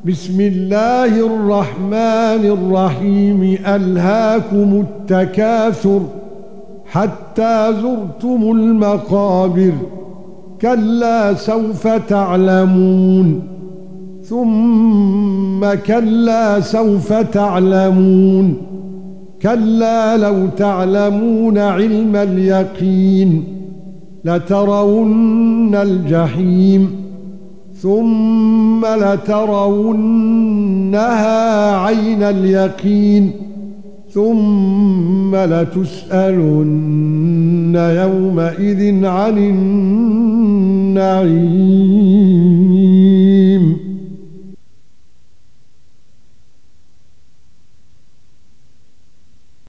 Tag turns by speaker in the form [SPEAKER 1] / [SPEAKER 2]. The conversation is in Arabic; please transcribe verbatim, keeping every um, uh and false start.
[SPEAKER 1] بسم الله الرحمن الرحيم ألهاكم التكاثر حتى زرتم المقابر كلا سوف تعلمون ثم كلا سوف تعلمون كلا لو تعلمون علم اليقين لترون الجحيم ثم لترونها عين اليقين ثم لتسألن يومئذ عن النعيم